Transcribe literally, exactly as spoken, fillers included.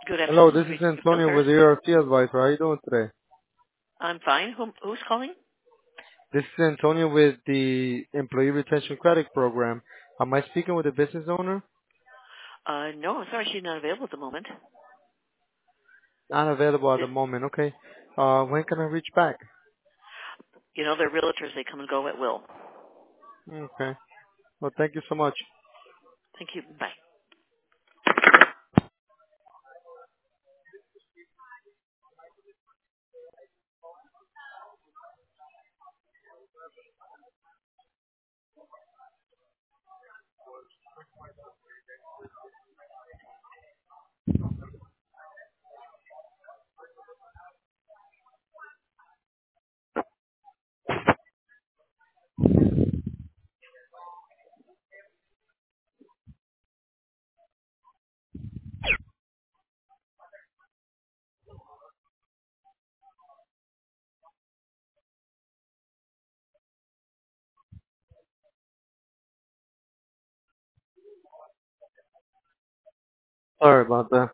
Good Hello, afternoon. this You is reached the Antonio Brokers. with E R C Advisor. How are you doing today? I'm fine. Who, who's calling? This is Antonio with the Employee Retention Credit Program. Am I speaking with a business owner? Uh, no, I'm sorry, she's not available at the moment. Not available at Th- the moment. Okay. Uh, when can I reach back? You know, they're realtors. They come and go at will. Okay. Well, thank you so much. Thank you. Bye. Sorry about that.